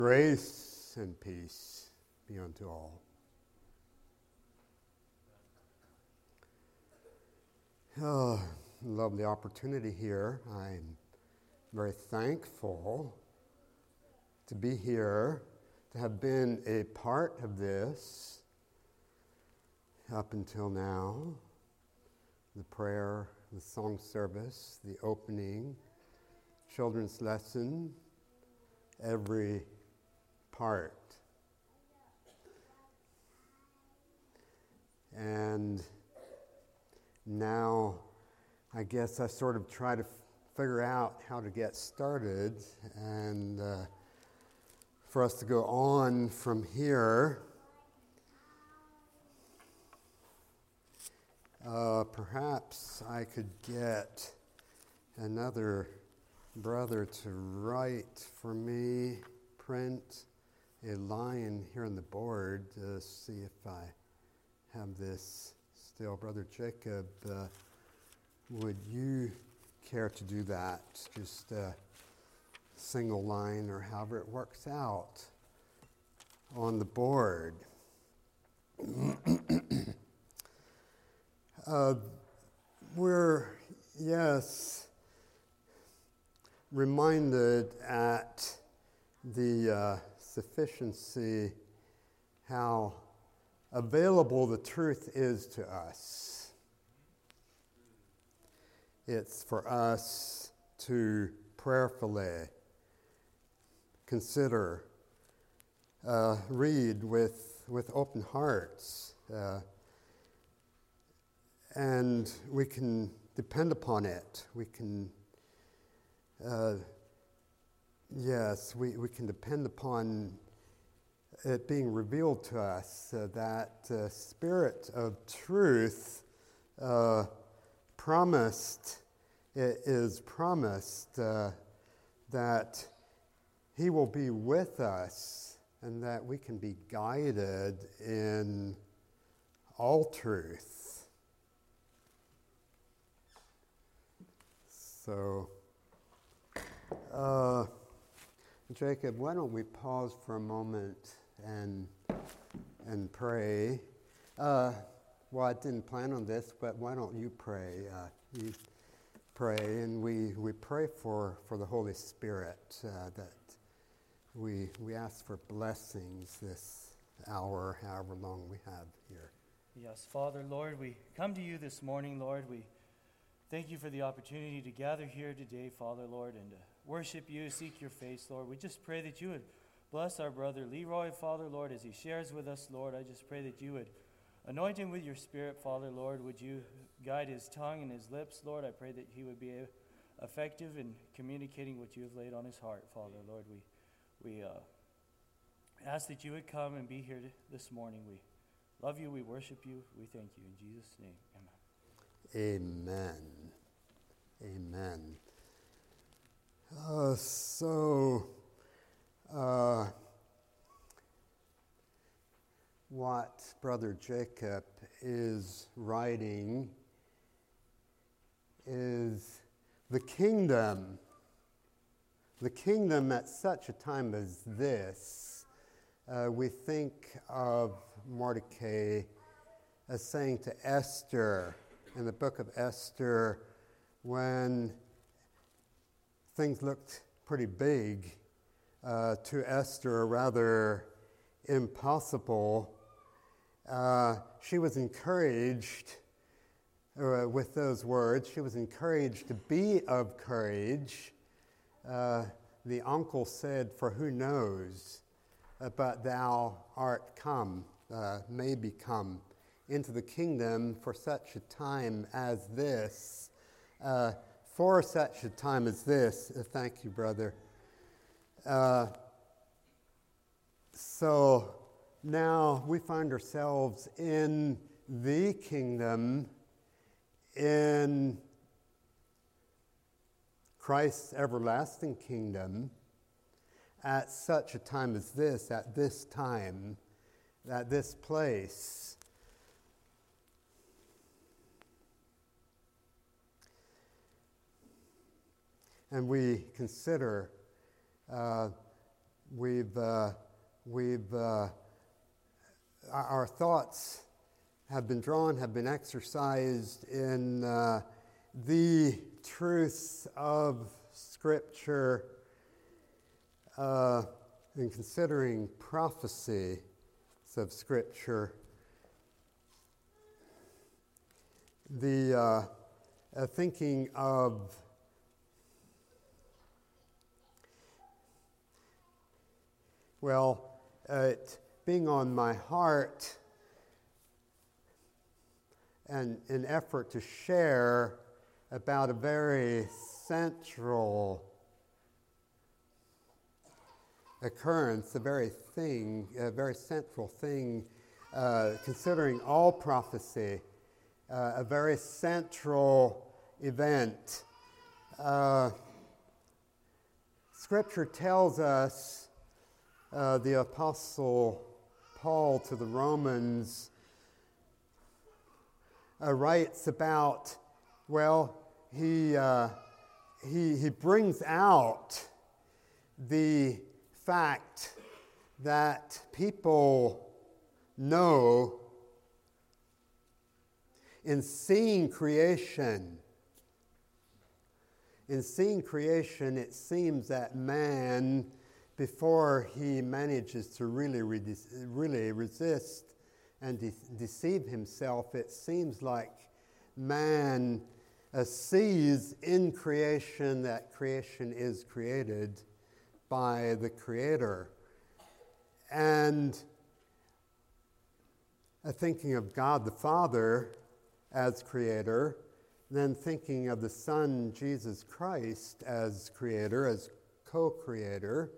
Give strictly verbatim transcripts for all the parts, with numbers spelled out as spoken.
Grace and peace be unto all. Oh, lovely opportunity here. I'm very thankful to be here, to have been a part of this up until now. The prayer, the song service, the opening, children's lesson, every part. And now I guess I sort of try to f- figure out how to get started and uh, for us to go on from here. Uh, perhaps I could get another brother to write for me, print a line here on the board to see if I have this still. Brother Jacob, uh, would you care to do that? Just a single line or however it works out on the board. uh, we're, yes, reminded at the uh, sufficiency how available the truth is to us. It's for us to prayerfully consider, uh, read with, with open hearts, uh, and we can depend upon it. We can Uh, yes, we, we can depend upon it being revealed to us, uh, that uh, Spirit of truth uh, promised, it is promised uh, that He will be with us and that we can be guided in all truth. So, Uh, Jacob, why don't we pause for a moment and and pray? Uh, well, I didn't plan on this, but why don't you pray? Uh, you pray, and we, we pray for, for the Holy Spirit, uh, that we we ask for blessings this hour, however long we have here. Yes, Father, Lord, we come to you this morning, Lord. We thank you for the opportunity to gather here today, Father, Lord, and to worship you, seek your face, Lord. We just pray that you would bless our brother Leroy, Father, Lord, as he shares with us, Lord. I just pray that you would anoint him with your Spirit, Father, Lord. Would you guide his tongue and his lips, Lord? I pray that he would be effective in communicating what you have laid on his heart, Father, Lord. We we uh, ask that you would come and be here this morning. We love you, we worship you, we thank you. In Jesus' name, amen. Amen. Amen. Uh, so, uh, what Brother Jacob is writing is the kingdom. The kingdom at such a time as this. Uh, we think of Mordecai as saying to Esther in the book of Esther, when things looked pretty big uh, to Esther, rather impossible, uh, she was encouraged uh, with those words. She was encouraged to be of courage. Uh, the uncle said, "For who knows, uh, but thou art come, uh, maybe come into the kingdom for such a time as this." Uh, For such a time as this. Uh, thank you, brother. Uh, so now we find ourselves in the kingdom, in Christ's everlasting kingdom, at such a time as this, at this time, at this place. And we consider uh, we've, uh, we've, uh, our, our thoughts have been drawn, have been exercised in uh, the truths of Scripture, uh, in considering prophecy of Scripture. The uh, uh, thinking of well, uh, it being on my heart, and an effort to share about a very central occurrence, a very thing, a very central thing, uh, considering all prophecy, uh, a very central event. Uh, Scripture tells us, uh, the Apostle Paul to the Romans uh, writes about, well, he, uh, he, he brings out the fact that people know in seeing creation, in seeing creation, it seems that man, before he manages to really, re- really resist and de- deceive himself, it seems like man uh, sees in creation that creation is created by the Creator. And uh, thinking of God the Father as Creator, then thinking of the Son, Jesus Christ, as Creator, as co-creator,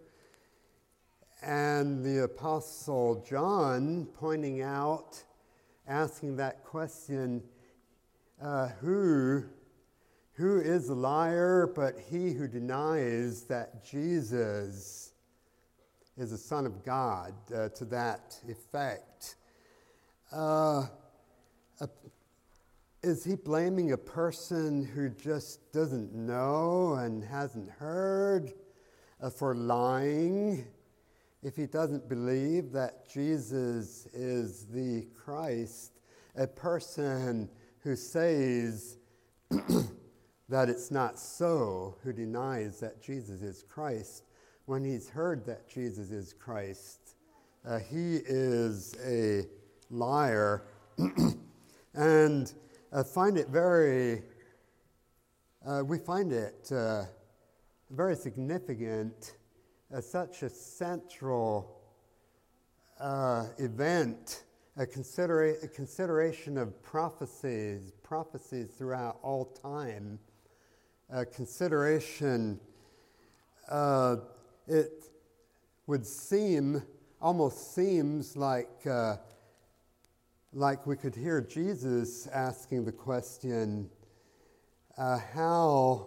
and the Apostle John pointing out, asking that question, uh, who, who is a liar but he who denies that Jesus is the Son of God, uh, to that effect. Uh, a, is he blaming a person who just doesn't know and hasn't heard uh, for lying? If he doesn't believe that Jesus is the Christ, a person who says that it's not so, who denies that Jesus is Christ, when he's heard that Jesus is Christ, uh, he is a liar. And I find it very, uh, we find it uh, very significant. Uh, such a central uh, event, a, considera- a consideration of prophecies, prophecies throughout all time, a consideration, uh, it would seem, almost seems like, uh, like we could hear Jesus asking the question, uh, how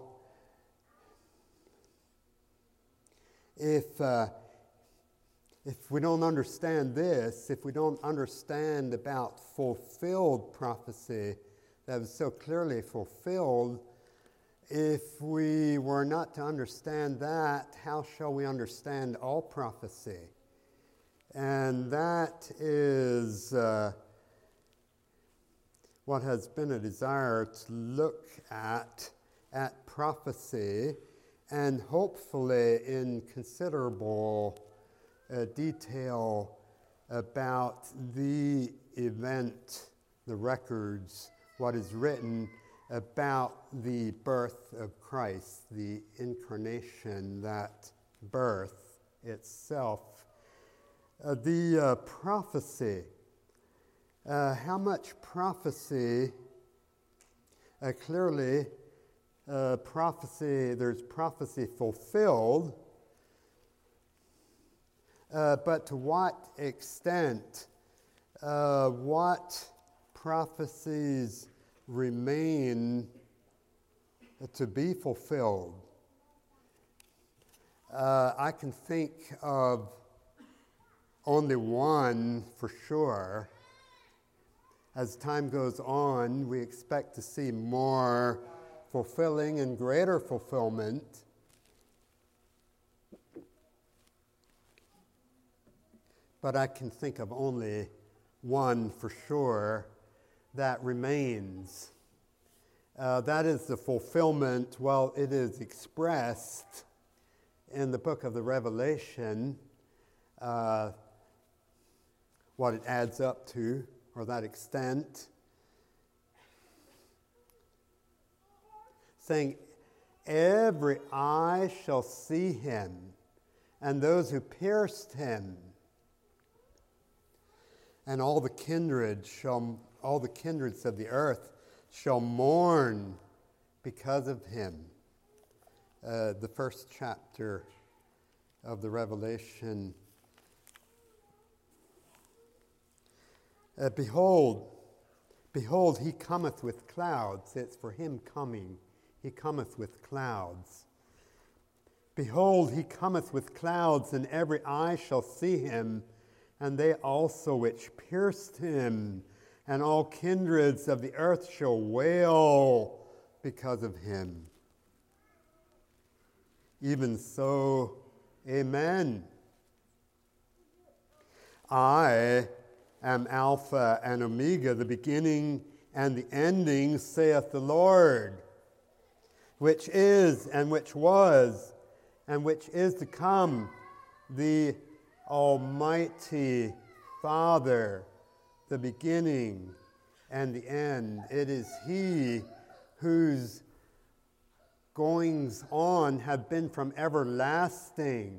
If, uh, if we don't understand this, if we don't understand about fulfilled prophecy that was so clearly fulfilled, if we were not to understand that, how shall we understand all prophecy? And that is uh, what has been a desire to look at, at prophecy, and hopefully in considerable uh, detail about the event, the records, what is written about the birth of Christ, the incarnation, that birth itself. Uh, the uh, prophecy, uh, how much prophecy uh, clearly Uh, prophecy, there's prophecy fulfilled, uh, but to what extent, uh, what prophecies remain to be fulfilled? Uh, I can think of only one for sure. As time goes on, we expect to see more fulfilling and greater fulfillment. but I can think of only one for sure that remains. Uh, that is the fulfillment, well, it is expressed in the book of the Revelation, uh, what it adds up to, or that extent, saying, every eye shall see him, and those who pierced him, and all the kindred shall, all the kindreds of the earth shall mourn because of him. Uh, the first chapter of the Revelation. Uh, behold, behold, he cometh with clouds. It's for him coming. He cometh with clouds. Behold, he cometh with clouds, and every eye shall see him, and they also which pierced him, and all kindreds of the earth shall wail because of him. Even so, amen. I am Alpha and Omega, the beginning and the ending, saith the Lord, which is and which was and which is to come, the Almighty Father, the beginning and the end. It is he whose goings on have been from everlasting,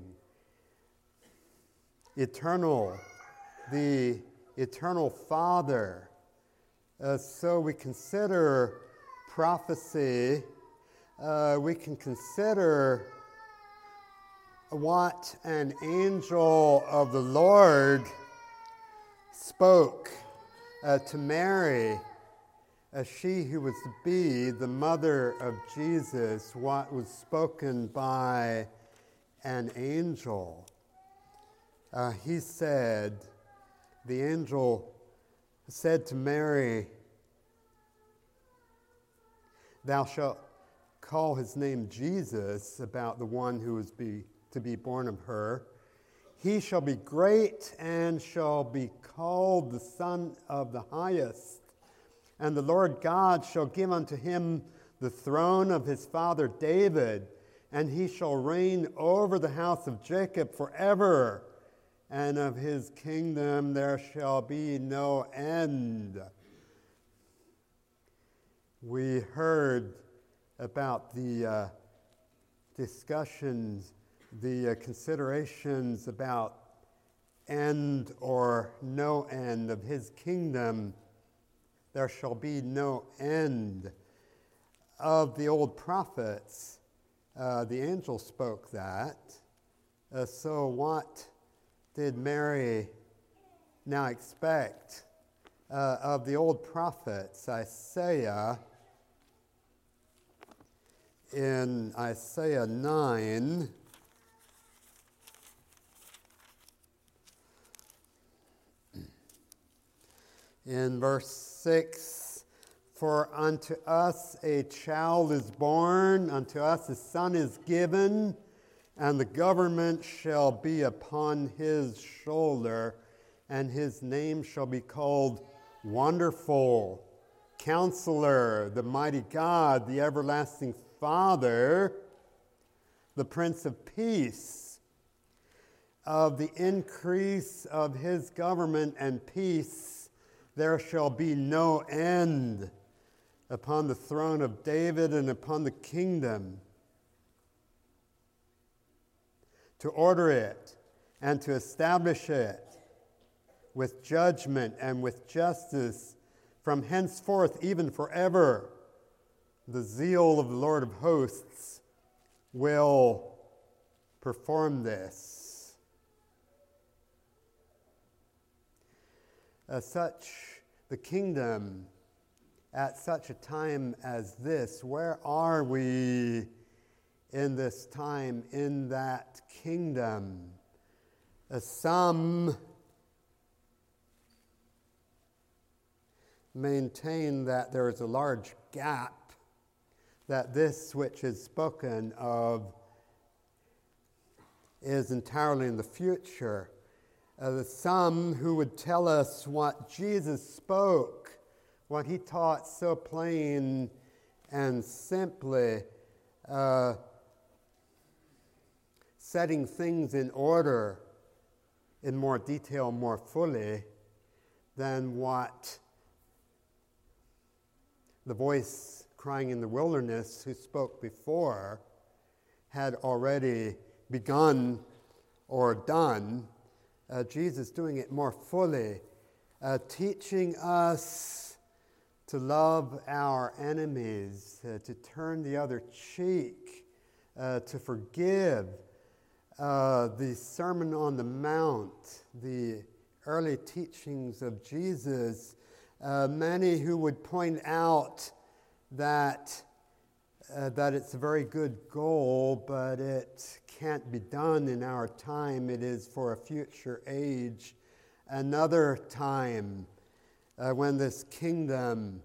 eternal, the eternal Father. Uh, so we consider prophecy, uh, we can consider what an angel of the Lord spoke uh, to Mary, uh, she who was to be the mother of Jesus, what was spoken by an angel. Uh, he said, the angel said to Mary, thou shalt call his name Jesus, about the one who is be, to be born of her. He shall be great and shall be called the Son of the Highest. And the Lord God shall give unto him the throne of his father David, and he shall reign over the house of Jacob forever, and of his kingdom there shall be no end. We heard about the uh, discussions, the uh, considerations about end or no end of his kingdom. There shall be no end. Of the old prophets, uh, the angel spoke that. Uh, so what did Mary now expect uh, of the old prophets? Isaiah, in Isaiah nine, in verse six, for unto us a child is born, unto us a son is given, and the government shall be upon his shoulder, and his name shall be called Wonderful, Counselor, the Mighty God, the Everlasting Father, the Prince of Peace. Of the increase of his government and peace there shall be no end, upon the throne of David and upon the kingdom, to order it and to establish it with judgment and with justice from henceforth even forever. The zeal of the Lord of hosts will perform this. As such, the kingdom at such a time as this, where are we in this time in that kingdom? Uh, some maintain that there is a large gap, that this which is spoken of is entirely in the future. Uh, some who would tell us what Jesus spoke, what he taught so plain and simply, uh, setting things in order in more detail, more fully, than what the voice crying in the wilderness who spoke before had already begun or done. Uh, Jesus doing it more fully, uh, teaching us to love our enemies, uh, to turn the other cheek, uh, to forgive. Uh, the Sermon on the Mount, the early teachings of Jesus, uh, many who would point out that uh, that it's a very good goal, but it can't be done in our time. It is for a future age, another time uh, when this kingdom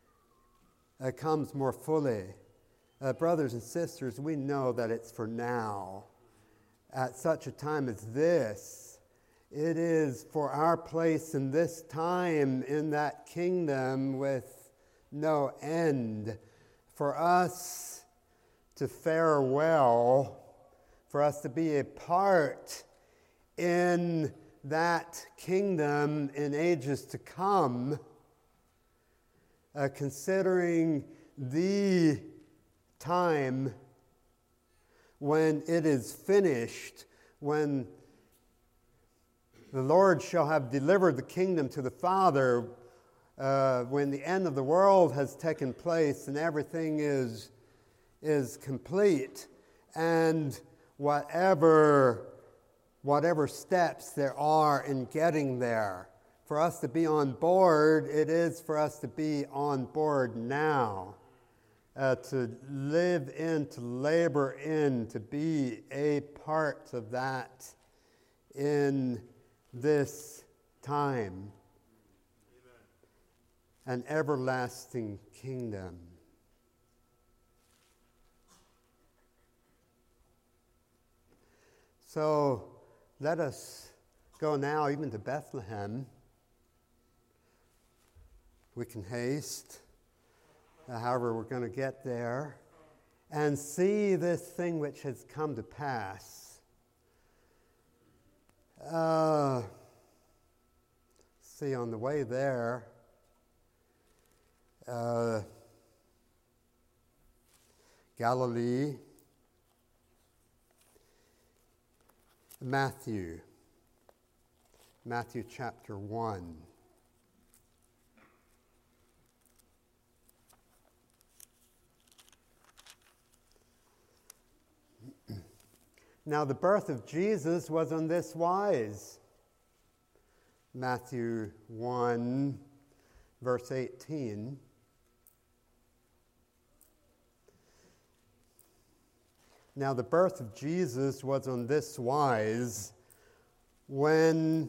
uh, comes more fully. Uh, brothers and sisters, we know that it's for now. At such a time as this, it is for our place in this time in that kingdom with no end, for us to fare well, for us to be a part in that kingdom in ages to come, uh, considering the time when it is finished, when the Lord shall have delivered the kingdom to the Father, uh, when the end of the world has taken place and everything is, is complete, and whatever, whatever steps there are in getting there. For us to be on board, it is for us to be on board now. Uh, to live in, to labor in, to be a part of that in this time. Amen. An everlasting kingdom. So let us go now even to Bethlehem. We can haste. Uh, however, we're going to get there and see this thing which has come to pass. Uh, see, on the way there, uh, Galilee, Matthew, Matthew chapter one. Now the birth of Jesus was on this wise. Matthew one, verse eighteen. Now the birth of Jesus was on this wise, when,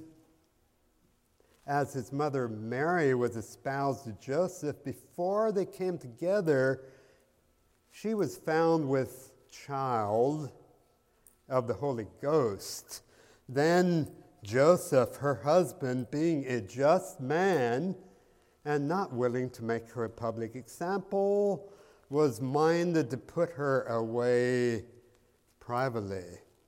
as his mother Mary was espoused to Joseph, before they came together, she was found with child of the Holy Ghost. Then Joseph, her husband, being a just man and not willing to make her a public example, was minded to put her away privately.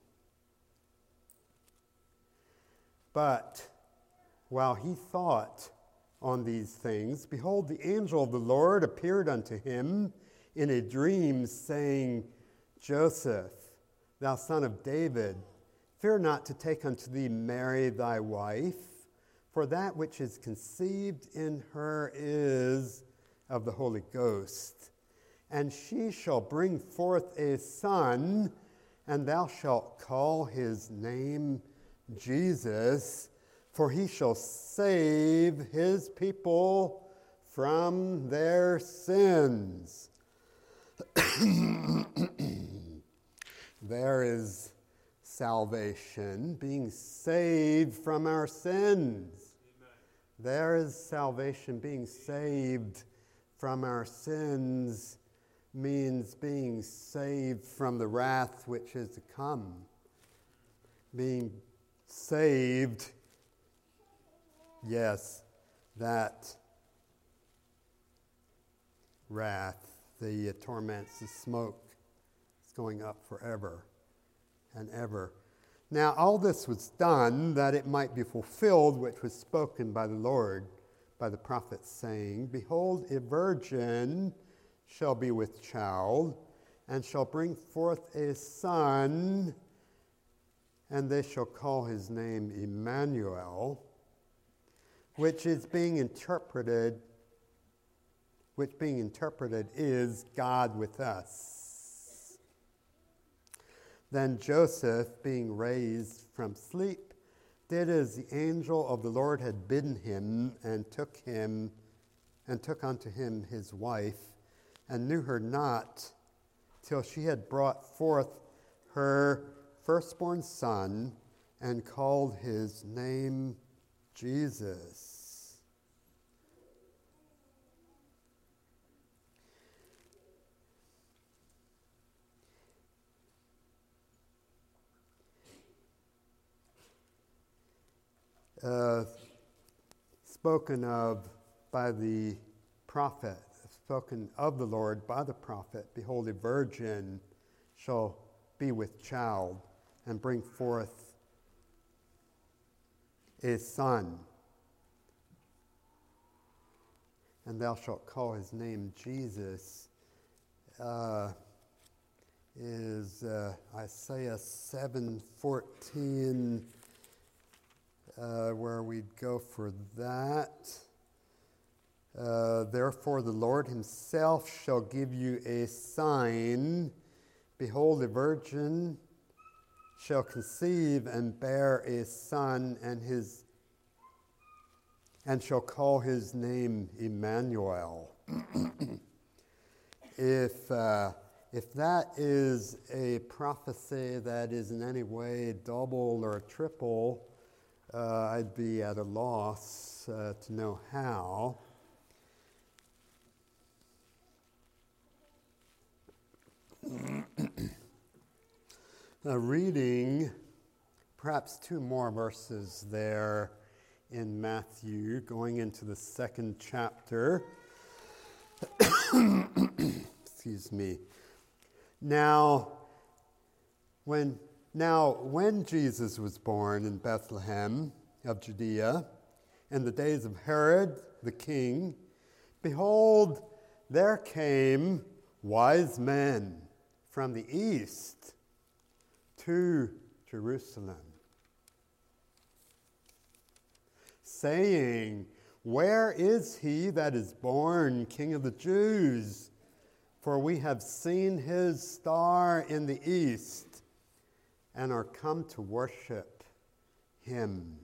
But while he thought on these things, behold, the angel of the Lord appeared unto him in a dream, saying, Joseph, thou son of David, fear not to take unto thee Mary thy wife, for that which is conceived in her is of the Holy Ghost. And she shall bring forth a son, and thou shalt call his name Jesus, for he shall save his people from their sins. There is salvation, being saved from our sins. Amen. There is salvation, being saved from our sins means being saved from the wrath which is to come. Being saved Yes, that wrath, the uh, torments, the smoke is going up forever and ever. Now, all this was done that it might be fulfilled, which was spoken by the Lord, by the prophet, saying, Behold, a virgin shall be with child, and shall bring forth a son, and they shall call his name Emmanuel, which is being interpreted, which being interpreted is God with us. Then Joseph, being raised from sleep, did as the angel of the Lord had bidden him, and took him, and took unto him his wife, and knew her not till she had brought forth her firstborn son, and called his name Jesus. Uh, spoken of by the prophet, spoken of the Lord by the prophet, Behold, a virgin shall be with child, and bring forth a son, and thou shalt call his name Jesus, uh, is uh, Isaiah seven fourteen. Uh, where we'd go for that. Uh, Therefore the Lord himself shall give you a sign. Behold, a virgin shall conceive and bear a son, and his and shall call his name Emmanuel. if uh, if that is a prophecy that is in any way double or triple, Uh, I'd be at a loss uh, to know how. uh, reading perhaps two more verses there in Matthew, going into the second chapter. Excuse me. Now, when Now, when Jesus was born in Bethlehem of Judea, in the days of Herod the king, behold, there came wise men from the east to Jerusalem, saying, Where is he that is born King of the Jews? For we have seen his star in the east, and are come to worship him.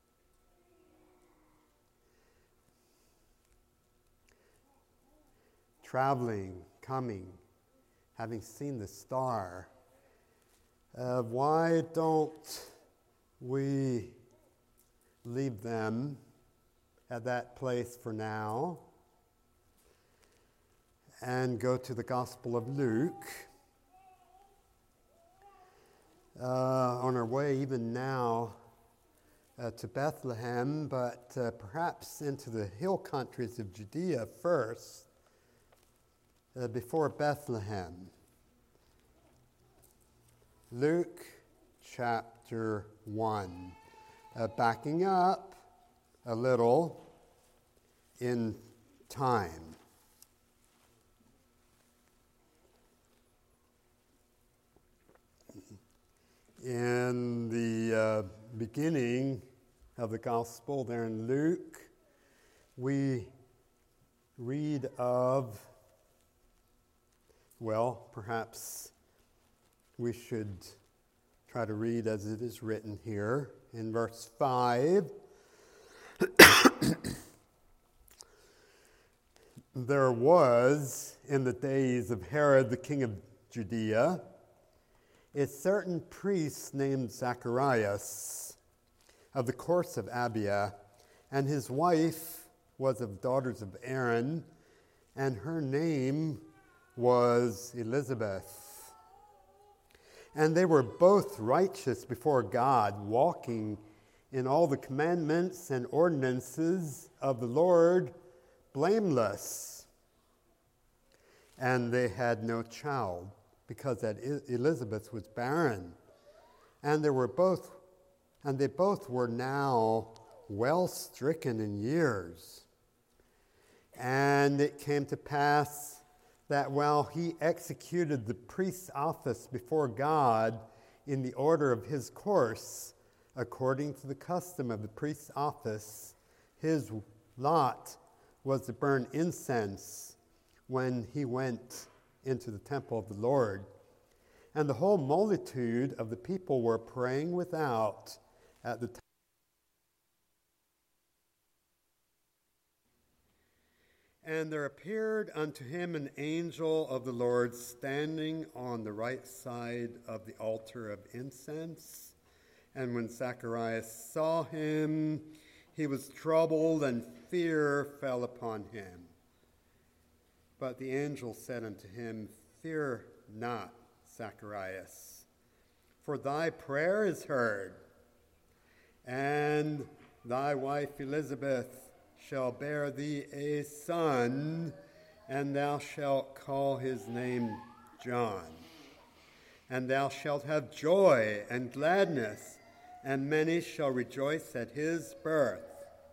Traveling, coming, having seen the star, uh, why don't we leave them at that place for now and go to the Gospel of Luke? Uh, on our way even now uh, to Bethlehem, but uh, perhaps into the hill countries of Judea first, uh, before Bethlehem. Luke chapter one. Uh, backing up a little in time. In the uh, beginning of the gospel there in Luke, we read of, well, perhaps we should try to read as it is written here in verse five. There was, in the days of Herod the king of Judea, a certain priest named Zacharias of the course of Abia, and his wife was of daughters of Aaron, and her name was Elizabeth. And they were both righteous before God, walking in all the commandments and ordinances of the Lord blameless. And they had no child, because that Elizabeth was barren. And they were both, and they both were now well stricken in years. And it came to pass that while he executed the priest's office before God in the order of his course, according to the custom of the priest's office, his lot was to burn incense when he went into the temple of the Lord. And the whole multitude of the people were praying without at the time. And there appeared unto him an angel of the Lord standing on the right side of the altar of incense. And when Zacharias saw him, he was troubled, and fear fell upon him. But the angel said unto him, Fear not, Zacharias, for thy prayer is heard, and thy wife Elizabeth shall bear thee a son, and thou shalt call his name John. And thou shalt have joy and gladness, and many shall rejoice at his birth.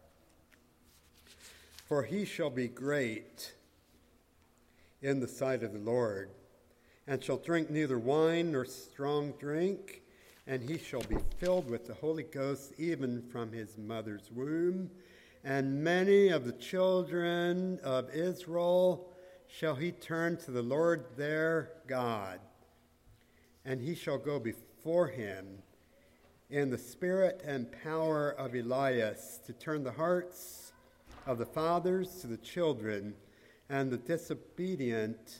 For he shall be great in the sight of the Lord, and shall drink neither wine nor strong drink, and he shall be filled with the Holy Ghost even from his mother's womb. And many of the children of Israel shall he turn to the Lord their God, and he shall go before him in the spirit and power of Elias, to turn the hearts of the fathers to the children, and the disobedient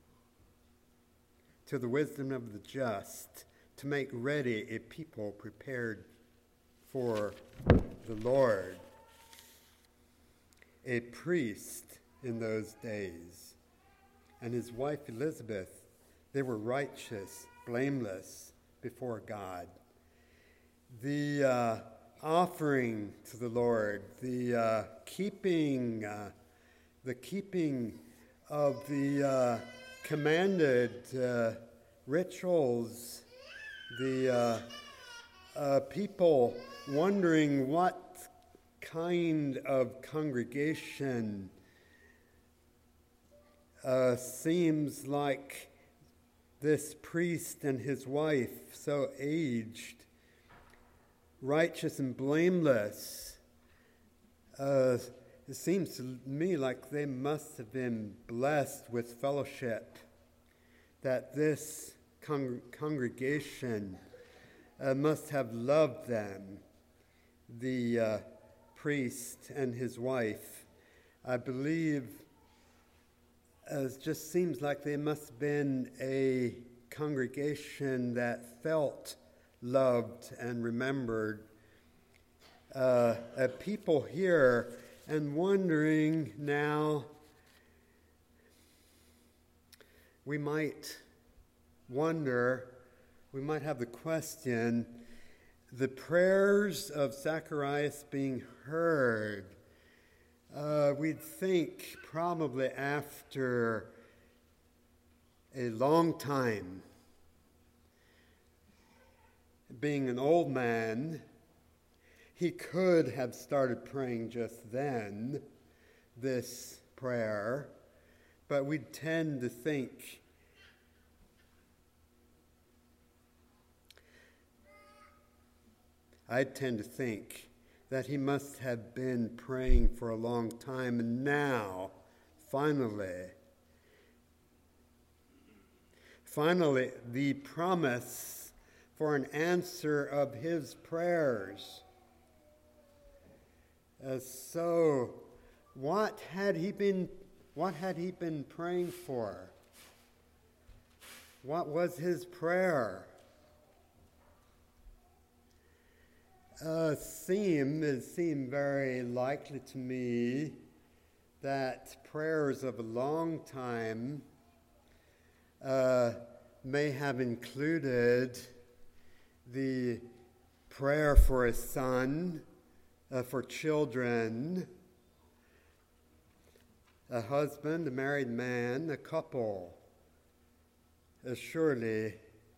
to the wisdom of the just, to make ready a people prepared for the Lord. A priest in those days, and his wife Elizabeth, they were righteous, blameless before God. The uh, offering to the Lord, the uh, keeping, uh, the keeping of the uh, commanded uh, rituals, the uh, uh, people wondering what kind of congregation uh, seems like this priest and his wife, so aged, righteous and blameless. Uh, it seems to me like they must have been blessed with fellowship, that this con- congregation uh, must have loved them. The uh, priest and his wife, I believe, uh, it just seems like they must have been a congregation that felt loved and remembered. Uh, uh, people here and wondering now, we might wonder, we might have the question, the prayers of Zacharias being heard, uh, we'd think probably after a long time, being an old man, he could have started praying just then, this prayer, but we tend to think I tend to think that he must have been praying for a long time, and now, finally, finally, the promise for an answer of his prayers. Uh, so, what had he been? What had he been praying for? What was his prayer? Uh, seem it seemed very likely to me that prayers of a long time uh, may have included the prayer for a son, uh, for children, a husband, a married man, a couple, is surely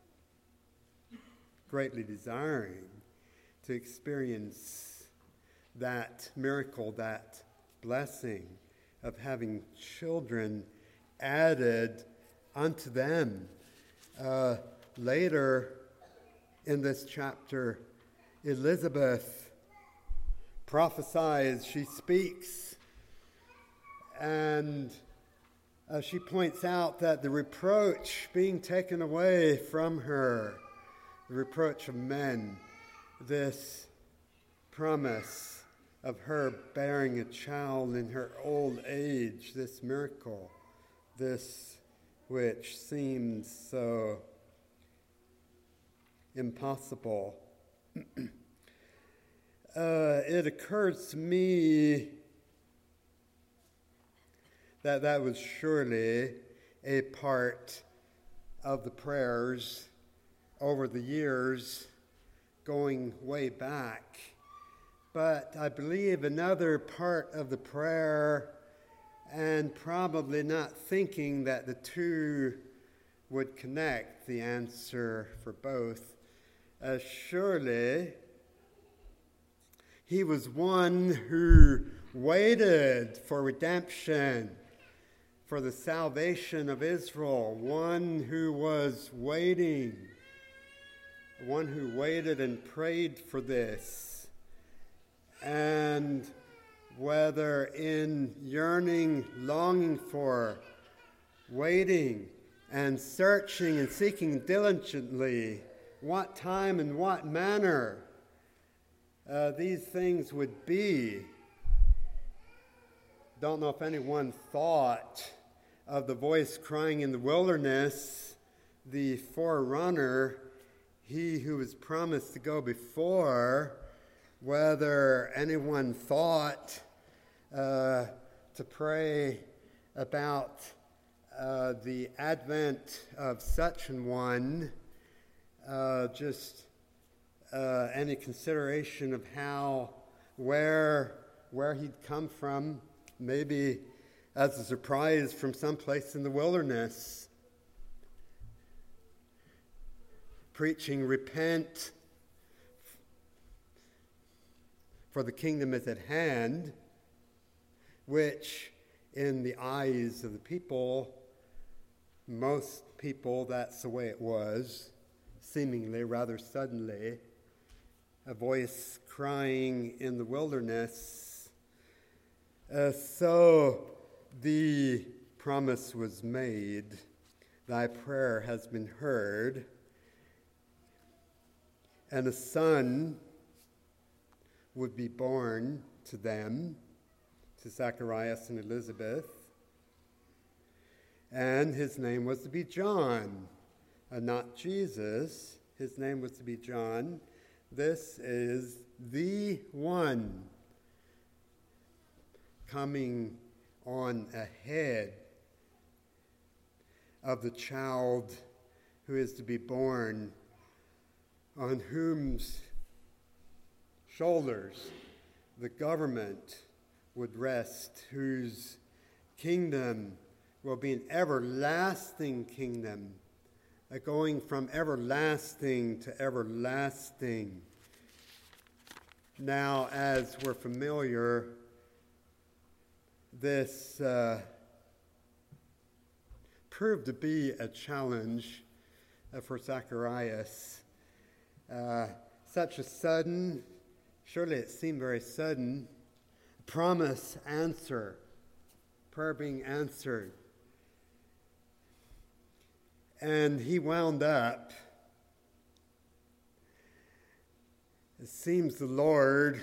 greatly desiring to experience that miracle, that blessing of having children added unto them. Uh, later in this chapter, Elizabeth prophesies, she speaks, and uh, she points out that the reproach being taken away from her, the reproach of men, this promise of her bearing a child in her old age, this miracle, this which seems so impossible. uh, it occurs to me that that was surely a part of the prayers over the years, going way back. But I believe another part of the prayer, and probably not thinking that the two would connect, the answer for both, uh, surely he was one who waited for redemption, for the salvation of Israel, one who was waiting, one who waited and prayed for this. And whether in yearning, longing for, waiting, and searching and seeking diligently what time and what manner uh, these things would be. Don't know if anyone thought of the voice crying in the wilderness, the forerunner, he who was promised to go before, whether anyone thought uh, to pray about uh, the advent of such an one, uh, just uh, any consideration of how, where, where he'd come from, maybe as a surprise from someplace in the wilderness, preaching, repent, for the kingdom is at hand, which in the eyes of the people, most people, that's the way it was, seemingly rather suddenly, a voice crying in the wilderness. Uh, so the promise was made, thy prayer has been heard, and a son would be born to them, to Zacharias and Elizabeth, and his name was to be John, uh, not Jesus. His name was to be John. This is the one coming on ahead of the child who is to be born, on whom's shoulders the government would rest, whose kingdom will be an everlasting kingdom, uh, going from everlasting to everlasting. Now, as we're familiar, this uh, proved to be a challenge uh, for Zacharias. Uh, such a sudden, surely it seemed very sudden, promise, answer, prayer being answered. And he wound up, it seems the Lord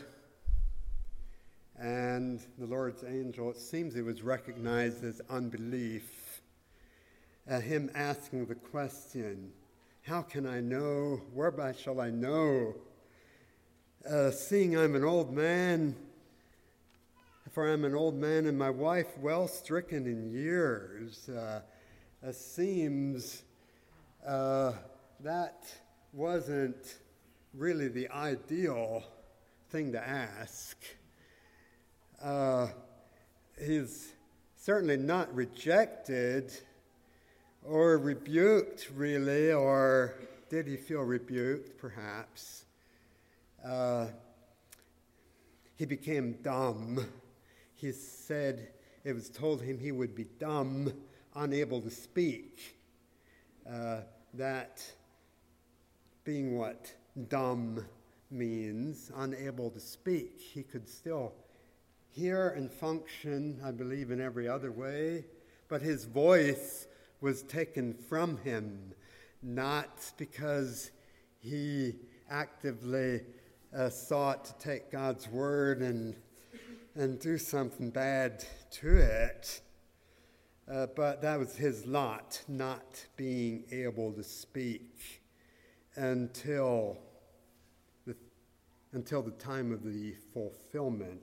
and the Lord's angel, it seems it was recognized as unbelief. Uh, him asking the question, how can I know, whereby shall I know? Uh, seeing I'm an old man, for I'm an old man and my wife well stricken in years. Uh, uh, seems uh, that wasn't really the ideal thing to ask. Uh, he's certainly not rejected or rebuked, really, or did he feel rebuked, perhaps? Uh, he became dumb. He said it was told him he would be dumb, unable to speak. Uh, that being what dumb means, unable to speak. He could still hear and function, I believe, in every other way, but his voice was taken from him, not because he actively uh, sought to take God's word and and do something bad to it, uh, but that was his lot, not being able to speak until the, until the time of the fulfillment.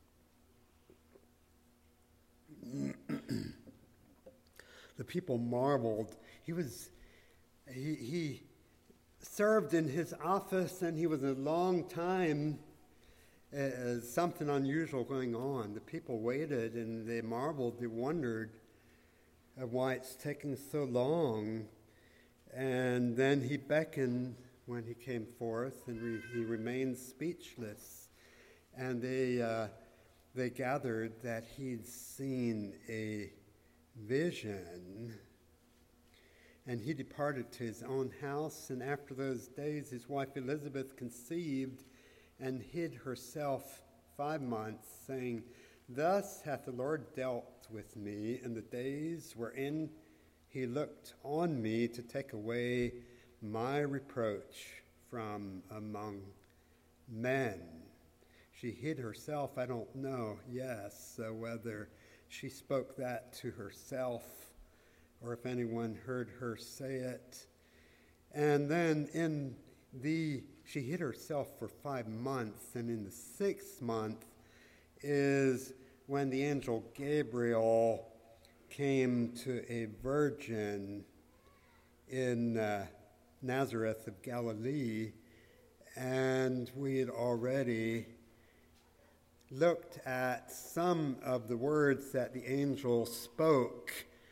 The people marveled. He was, he, he served in his office, and he was a long time, uh, something unusual going on. The people waited, and they marveled, they wondered uh, why it's taking so long. And then he beckoned when he came forth, and re- he remained speechless. And they uh, they gathered that he'd seen a vision. And he departed to his own house, and after those days his wife Elizabeth conceived and hid herself five months, saying, "Thus hath the Lord dealt with me in the days wherein he looked on me to take away my reproach from among men." She hid herself, I don't know, yes, uh, whether she spoke that to herself or if anyone heard her say it. And then in the, she hid herself for five months, and in the sixth month is when the angel Gabriel came to a virgin in uh, Nazareth of Galilee, and we had already looked at some of the words that the angel spoke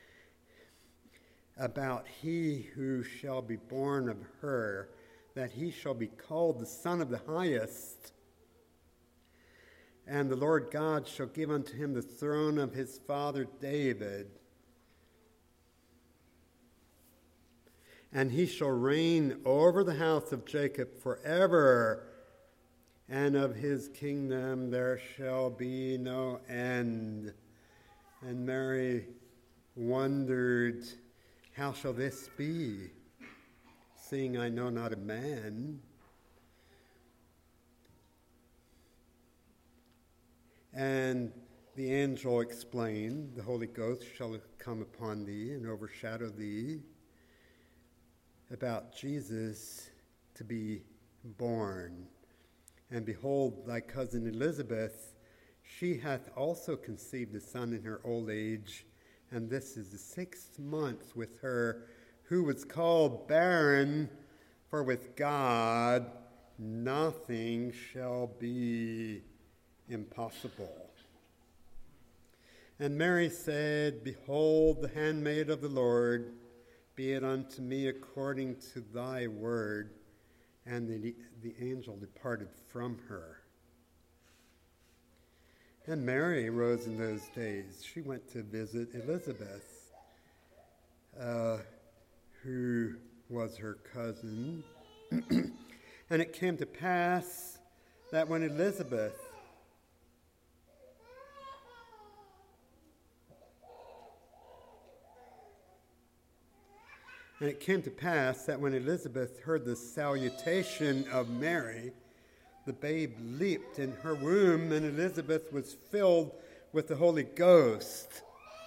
about he who shall be born of her, that he shall be called the Son of the Highest. And the Lord God shall give unto him the throne of his father David, and he shall reign over the house of Jacob forever, and of his kingdom there shall be no end. And Mary wondered, how shall this be, seeing I know not a man? And the angel explained, the Holy Ghost shall come upon thee and overshadow thee, about Jesus to be born. And behold, thy cousin Elizabeth, she hath also conceived a son in her old age, and this is the sixth month with her, who was called barren, for with God nothing shall be impossible. And Mary said, Behold, the handmaid of the Lord, be it unto me according to thy word. And the, the angel departed from her. And Mary arose in those days. She went to visit Elizabeth, uh, who was her cousin. And it came to pass that when Elizabeth And it came to pass that when Elizabeth heard the salutation of Mary, the babe leaped in her womb, and Elizabeth was filled with the Holy Ghost.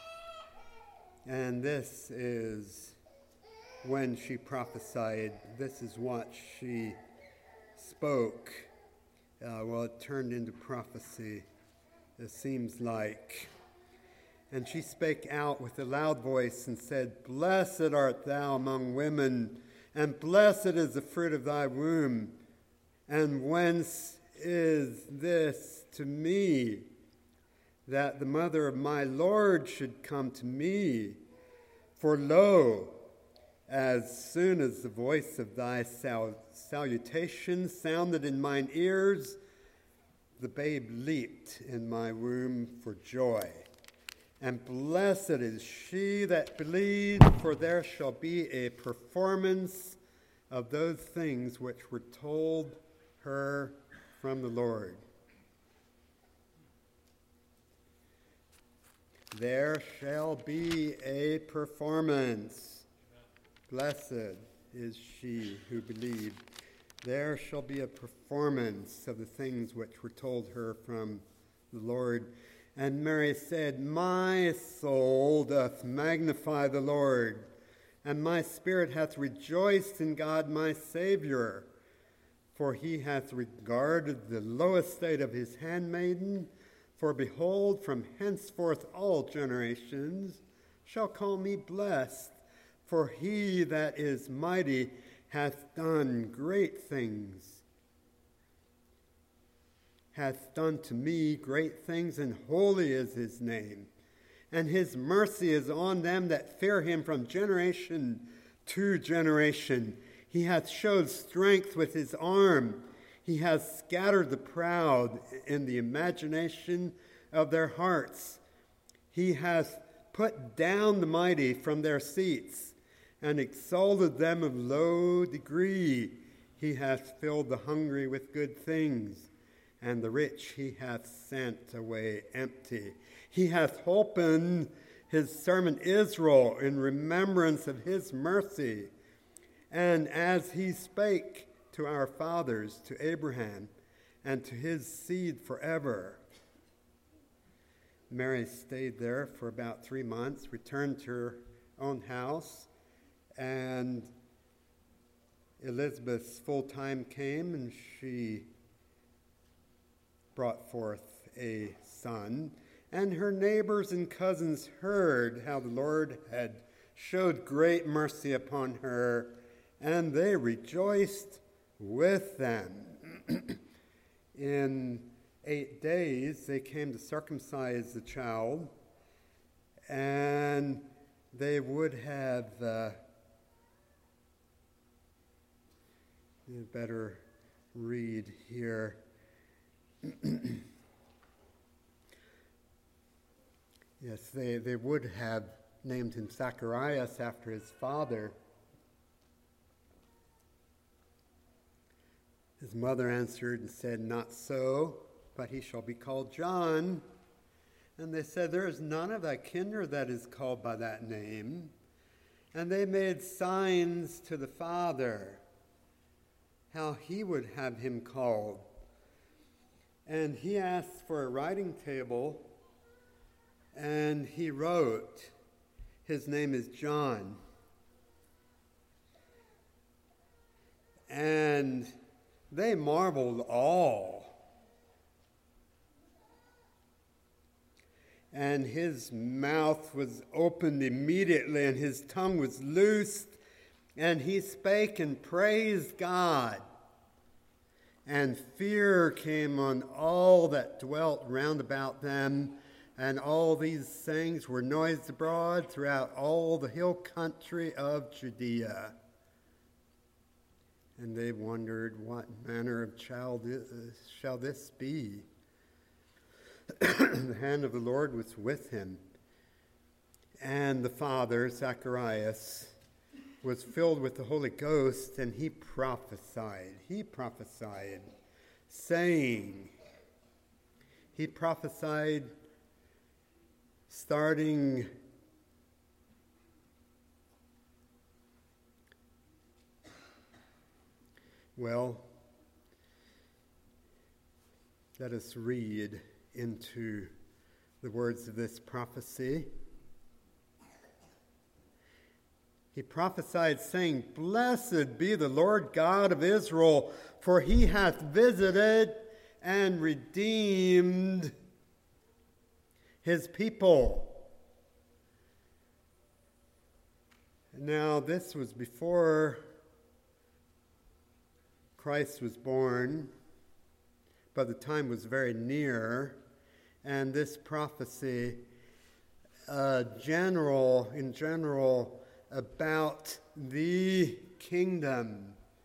And this is when she prophesied. This is what she spoke. Uh, well, it turned into prophecy, it seems like. And she spake out with a loud voice and said, Blessed art thou among women, and blessed is the fruit of thy womb. And whence is this to me, that the mother of my Lord should come to me? For lo, as soon as the voice of thy sal- salutation sounded in mine ears, the babe leaped in my womb for joy. And blessed is she that believed, for there shall be a performance of those things which were told her from the Lord. There shall be a performance. Blessed is she who believed. There shall be a performance of the things which were told her from the Lord. And Mary said, My soul doth magnify the Lord, and my spirit hath rejoiced in God my Savior, for he hath regarded the low estate of his handmaiden. For behold, from henceforth all generations shall call me blessed, for he that is mighty hath done great things, hath done to me great things, and holy is his name. And his mercy is on them that fear him from generation to generation. He hath showed strength with his arm. He hath scattered the proud in the imagination of their hearts. He hath put down the mighty from their seats, and exalted them of low degree. He hath filled the hungry with good things, and the rich he hath sent away empty. He hath holpen his servant Israel in remembrance of his mercy, and as he spake to our fathers, to Abraham, and to his seed forever. Mary stayed there for about three months, returned to her own house, and Elizabeth's full time came, and she brought forth a son. And her neighbors and cousins heard how the Lord had showed great mercy upon her, and they rejoiced with them. In eight days they came to circumcise the child, and they would have uh, you better read here. Yes, they, they would have named him Zacharias after his father. His mother answered and said, Not so, but he shall be called John. And they said, There is none of thy kindred that is called by that name. And they made signs to the father how he would have him called. And he asked for a writing table, and he wrote, His name is John. And they marveled all. And his mouth was opened immediately, and his tongue was loosed, and he spake and praised God. And fear came on all that dwelt round about them, and all these things were noised abroad throughout all the hill country of Judea. And they wondered, what manner of child is, shall this be? The hand of the Lord was with him. And the father, Zacharias, was filled with the Holy Ghost, and he prophesied. He prophesied, saying, he prophesied starting well, let us read into the words of this prophecy. He prophesied, saying, Blessed be the Lord God of Israel, for he hath visited and redeemed his people. Now, this was before Christ was born, but the time was very near, and this prophecy, uh, general, in general, about the kingdom,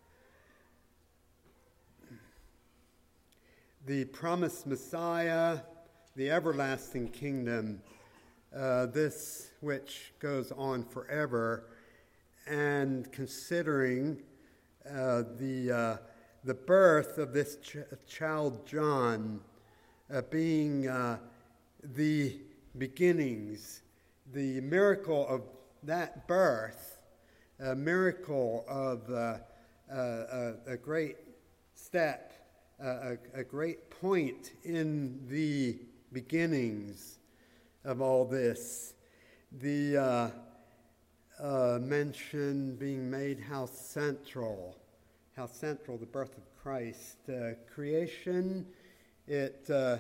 the promised Messiah, the everlasting kingdom, uh, this which goes on forever, and considering uh, the uh, the birth of this ch- child John uh, being uh, the beginnings, the miracle of that birth, a miracle of uh, uh, a, a great step, uh, a, a great point in the beginnings of all this. The uh, uh, mention being made how central, how central the birth of Christ. Uh, creation, it uh,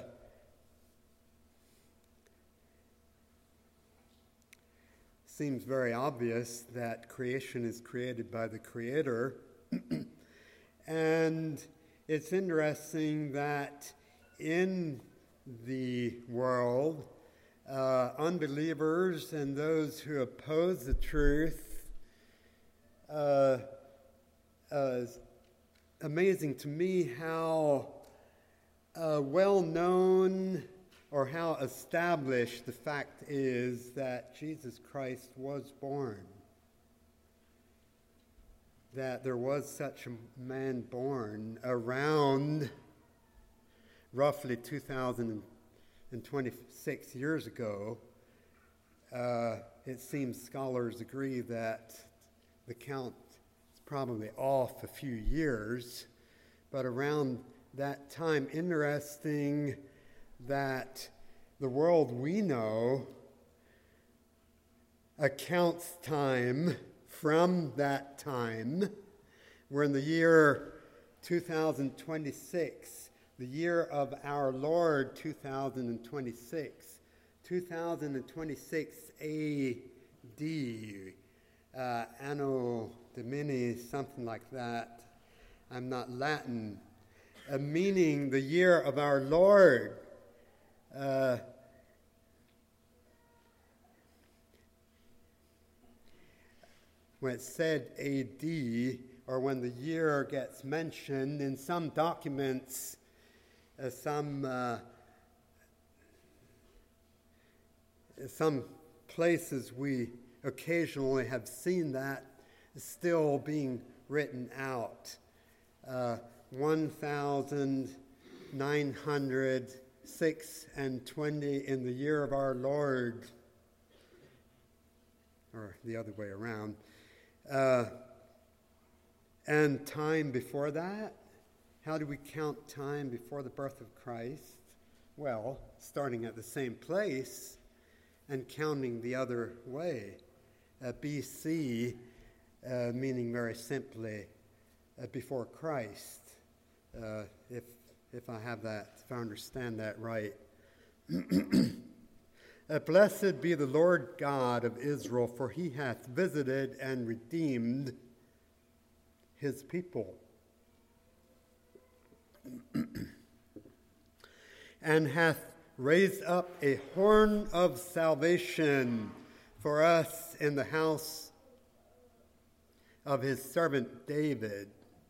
seems very obvious that creation is created by the Creator. And it's interesting that in the world, uh, unbelievers and those who oppose the truth, uh, uh, amazing to me how uh, well known or how established the fact is that Jesus Christ was born. That there was such a man born around roughly two thousand twenty-six years ago. Uh, it seems scholars agree that the count is probably off a few years, but around that time, interesting that the world we know accounts time from that time. We're in the year two thousand twenty-six, the year of our Lord two thousand twenty-six, two thousand twenty-six A D, uh, Anno Domini, something like that. I'm not Latin. Uh, meaning the year of our Lord. Uh, when it's said A D, or when the year gets mentioned in some documents, uh, some uh, some places we occasionally have seen that still being written out. Uh, one thousand nine hundred six and twenty in the year of our Lord, or the other way around. Uh, and time before that, how do we count time before the birth of Christ? Well, starting at the same place and counting the other way. Uh, B C, uh, meaning very simply uh, before Christ, uh, if if I have that, if I understand that right. uh, Blessed be the Lord God of Israel, for he hath visited and redeemed his people, and hath raised up a horn of salvation for us in the house of his servant David,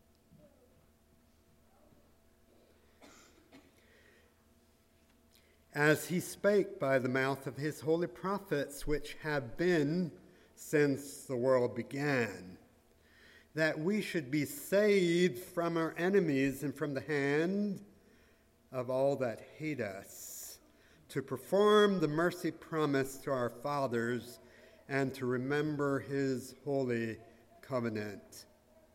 as he spake by the mouth of his holy prophets, which have been since the world began, that we should be saved from our enemies and from the hand of all that hate us, to perform the mercy promised to our fathers, and to remember his holy covenant,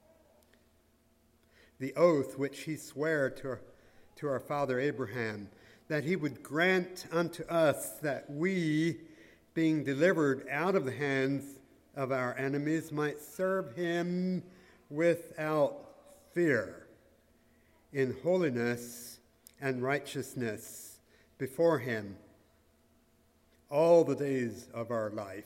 the oath which he sware to, to our father Abraham, that he would grant unto us that we, being delivered out of the hands of our enemies, might serve him without fear, in holiness and righteousness before him all the days of our life.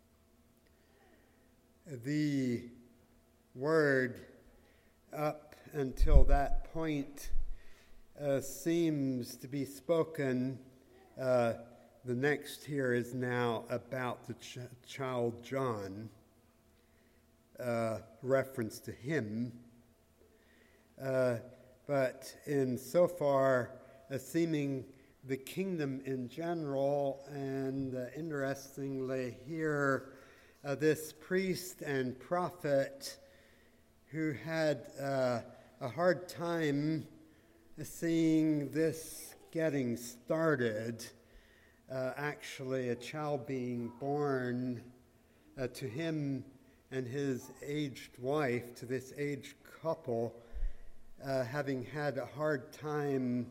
The word up until that point uh, seems to be spoken. Uh, the next here is now about the ch- child John, uh, reference to him. Uh, but in so far as seeming the kingdom in general, and uh, interestingly here, uh, this priest and prophet who had uh, a hard time seeing this getting started, uh, actually a child being born uh, to him and his aged wife, to this aged couple, uh, having had a hard time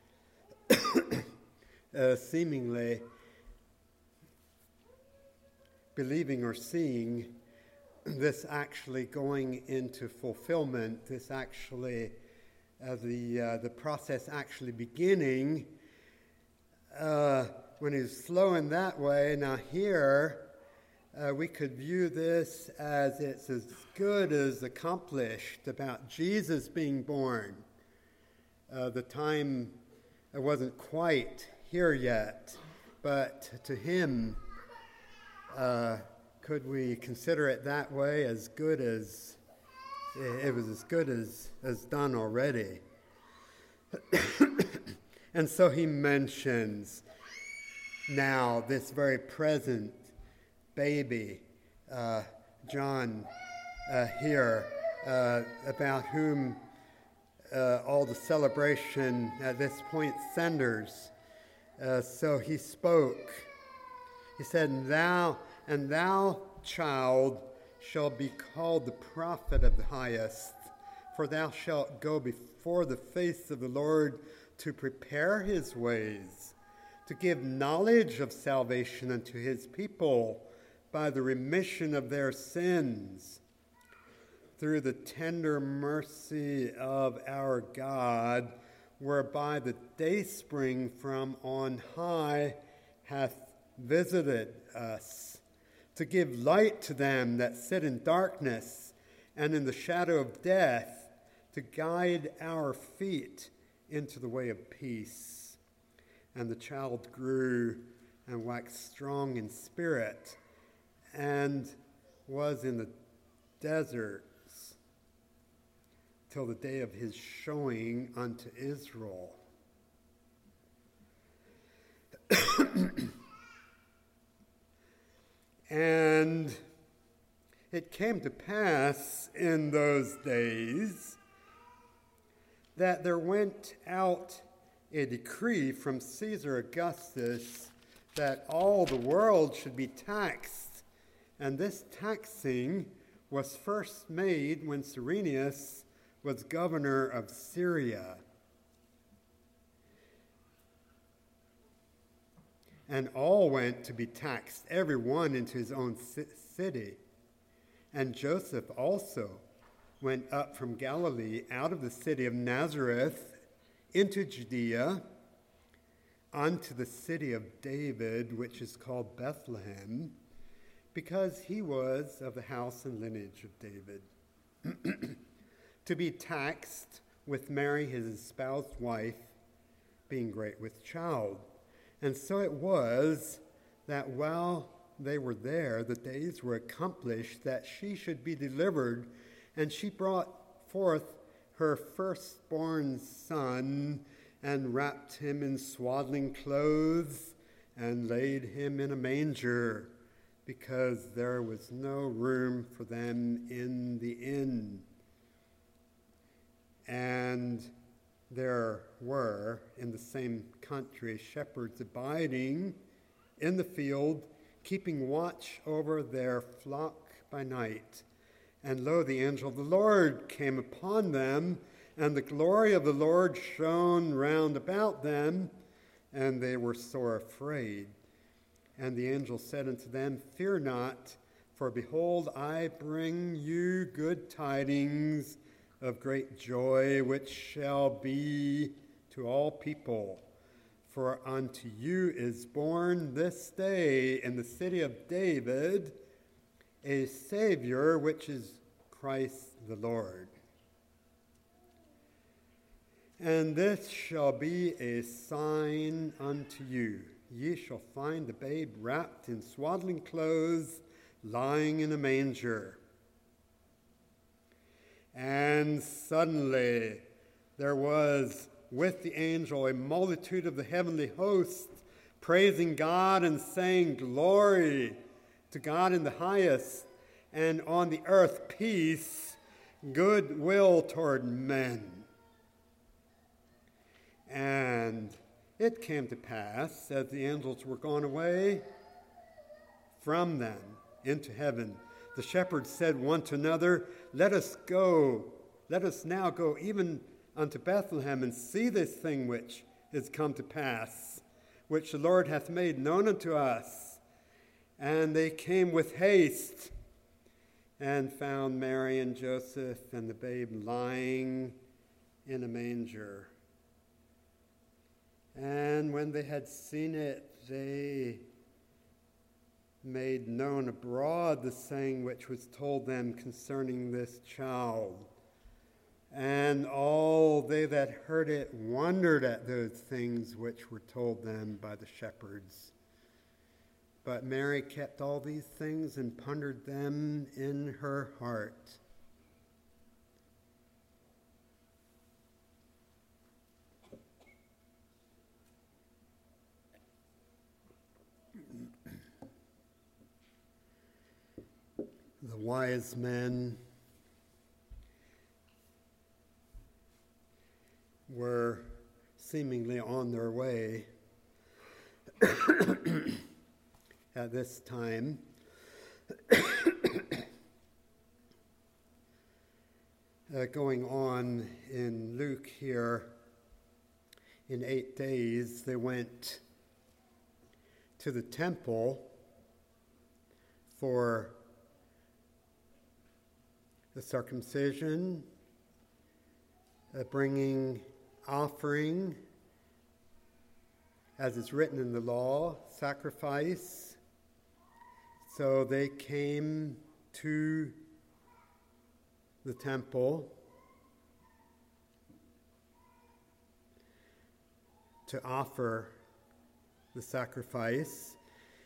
uh, seemingly believing or seeing this actually going into fulfillment, this actually, uh, the uh, the process actually beginning. Uh, when he's slow in that way, now here uh, we could view this as it's as good as accomplished about Jesus being born. Uh, the time it wasn't quite here yet, but to him, uh, could we consider it that way, as good as, it was as good as, as done already. And so he mentions now this very present baby, uh, John, uh, here, uh, about whom Uh, all the celebration at this point centers. Uh, so he spoke. He said, "And thou, and thou, child, shalt be called the prophet of the highest, for thou shalt go before the face of the Lord to prepare his ways, to give knowledge of salvation unto his people by the remission of their sins, through the tender mercy of our God, whereby the dayspring from on high hath visited us, to give light to them that sit in darkness and in the shadow of death, to guide our feet into the way of peace. And the child grew and waxed strong in spirit, and was in the desert till the day of his showing unto Israel." And it came to pass in those days that there went out a decree from Caesar Augustus that all the world should be taxed. And this taxing was first made when Cyrenius was governor of Syria. And all went to be taxed, every one into his own city. And Joseph also went up from Galilee out of the city of Nazareth into Judea, unto the city of David, which is called Bethlehem, because he was of the house and lineage of David, to be taxed with Mary, his espoused wife, being great with child. And so it was that while they were there, the days were accomplished that she should be delivered, and she brought forth her firstborn son, and wrapped him in swaddling clothes, and laid him in a manger, because there was no room for them in the inn. And there were in the same country shepherds abiding in the field, keeping watch over their flock by night. And lo, the angel of the Lord came upon them, and the glory of the Lord shone round about them, and they were sore afraid. And the angel said unto them, "Fear not, for behold, I bring you good tidings of great joy, which shall be to all people. For unto you is born this day in the city of David a Savior, which is Christ the Lord." And this shall be a sign unto you. Ye shall find the babe wrapped in swaddling clothes, lying in a manger. And suddenly there was with the angel a multitude of the heavenly host, praising God and saying, Glory to God in the highest, and on the earth peace, goodwill toward men. And it came to pass, as the angels were gone away from them into heaven, the shepherds said one to another, Let us go, let us now go even unto Bethlehem, and see this thing which is come to pass, which the Lord hath made known unto us. And they came with haste, and found Mary and Joseph and the babe lying in a manger. And when they had seen it, they made known abroad the saying which was told them concerning this child. And all they that heard it wondered at those things which were told them by the shepherds. But Mary kept all these things and pondered them in her heart. The wise men were seemingly on their way at this time. uh, going on in Luke here, in eight days, they went to the temple for the circumcision, uh, bringing offering, as is written in the law, sacrifice. So they came to the temple to offer the sacrifice.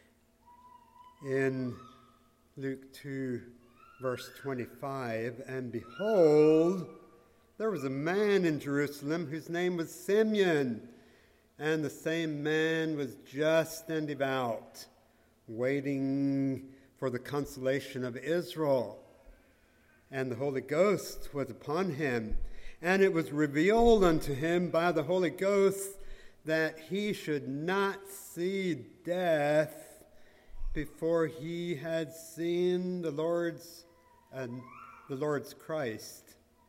In Luke two, verse twenty-five, and behold, there was a man in Jerusalem whose name was Simeon, and the same man was just and devout, waiting for the consolation of Israel. And the Holy Ghost was upon him, and it was revealed unto him by the Holy Ghost that he should not see death before he had seen the Lord's and the Lord's Christ.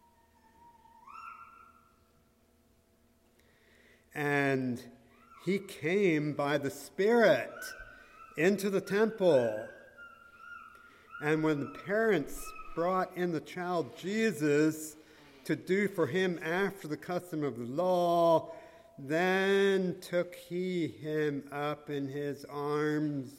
And he came by the Spirit into the temple. And when the parents brought in the child Jesus to do for him after the custom of the law, then took he him up in his arms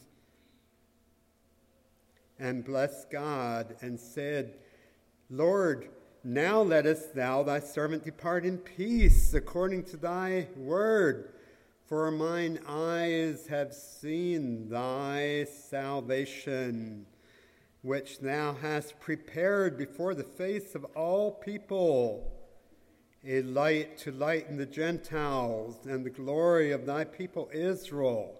and blessed God and said, Lord, now lettest thou thy servant depart in peace, according to thy word. For mine eyes have seen thy salvation, which thou hast prepared before the face of all people, a light to lighten the Gentiles, and the glory of thy people Israel.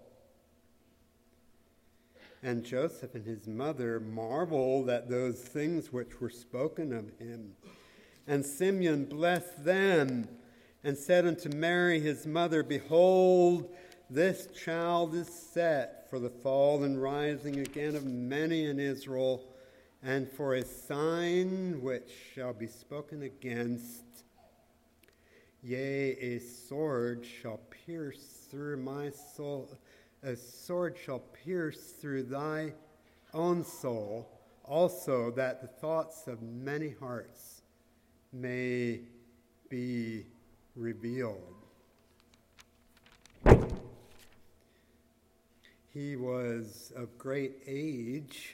And Joseph and his mother marveled at those things which were spoken of him. And Simeon blessed them, and said unto Mary his mother, Behold, this child is set for the fall and rising again of many in Israel, and for a sign which shall be spoken against. Yea, a sword shall pierce through my soul, a sword shall pierce through thy own soul, also that the thoughts of many hearts may be revealed. He was of great age.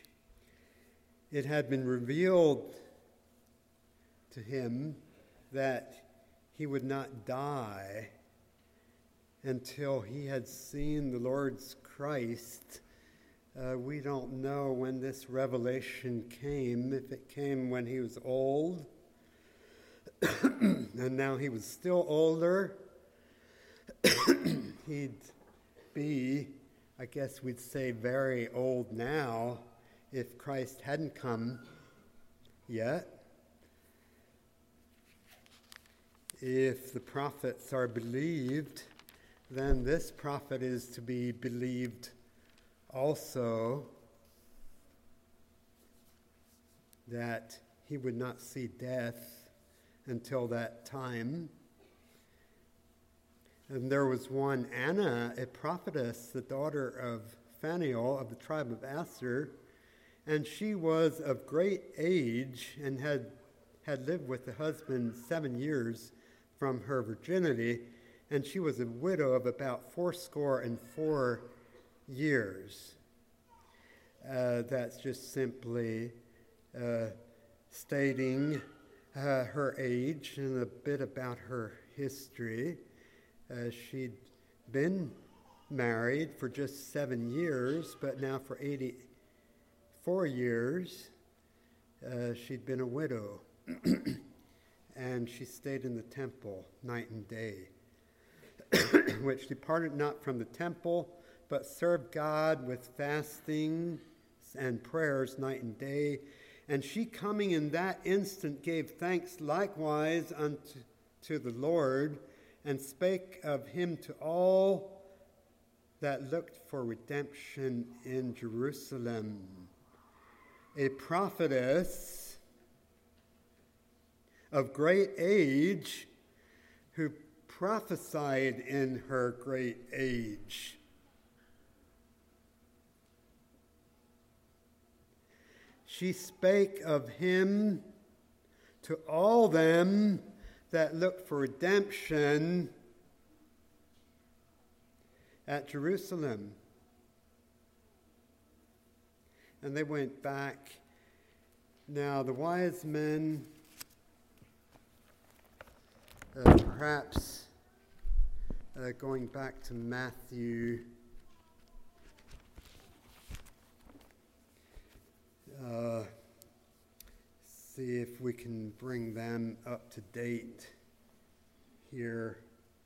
It had been revealed to him that he would not die until he had seen the Lord's Christ. Uh, we don't know when this revelation came, if it came when he was old, and now he was still older. He'd be, I guess we'd say, very old now if Christ hadn't come yet. If the prophets are believed, then this prophet is to be believed also, that he would not see death until that time. And there was one, Anna, a prophetess, the daughter of Phanuel of the tribe of Aser, and she was of great age and had, had lived with the husband seven years from her virginity, and she was a widow of about fourscore and four years. Uh, that's just simply uh, stating uh, her age and a bit about her history. Uh, she'd been married for just seven years, but now for eighty-four years, uh, she'd been a widow. And she stayed in the temple night and day, which departed not from the temple, but served God with fasting and prayers night and day. And she, coming in that instant, gave thanks likewise unto to the Lord, and spake of him to all that looked for redemption in Jerusalem. A prophetess of great age, who prophesied in her great age. She spake of him to all them that looked for redemption at Jerusalem. And they went back. Now the wise men, uh, perhaps uh, going back to Matthew, uh, see if we can bring them up to date here.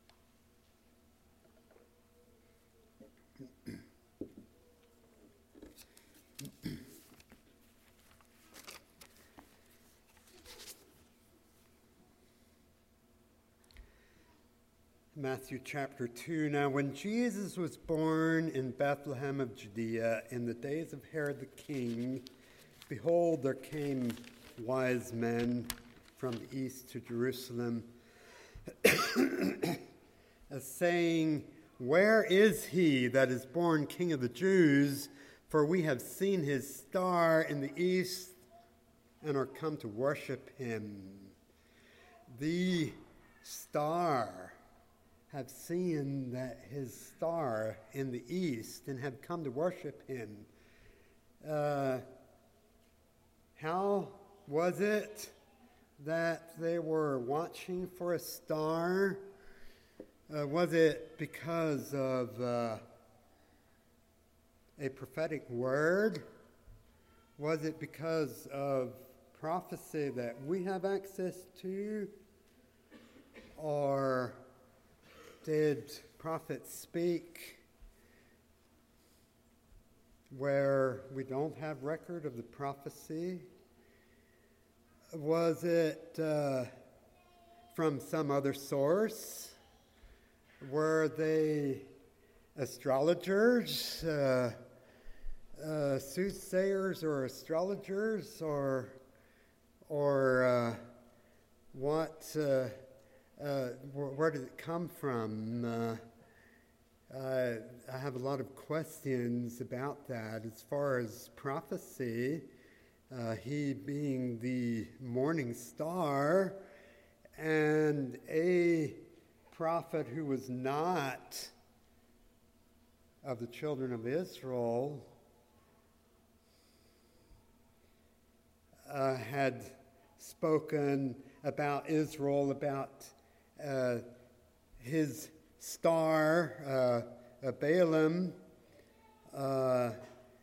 Matthew chapter two. Now when Jesus was born in Bethlehem of Judea in the days of Herod the king, behold, there came wise men from the east to Jerusalem, saying, Where is he that is born King of the Jews? For we have seen his star in the east and are come to worship him. The star have seen that his star in the east and have come to worship him. Uh, how was it that they were watching for a star? Uh, was it because of uh, a prophetic word? Was it because of prophecy that we have access to? Or did prophets speak where we don't have record of the prophecy? Was it uh, from some other source? Were they astrologers, uh, uh, soothsayers or astrologers, or or uh, what? Uh, uh, wh- where did it come from? Uh, uh, I have a lot of questions about that. As far as prophecy, uh, he being the morning star, and a prophet who was not of the children of Israel, uh, had spoken about Israel, about uh, his star, uh, uh, Balaam. Uh,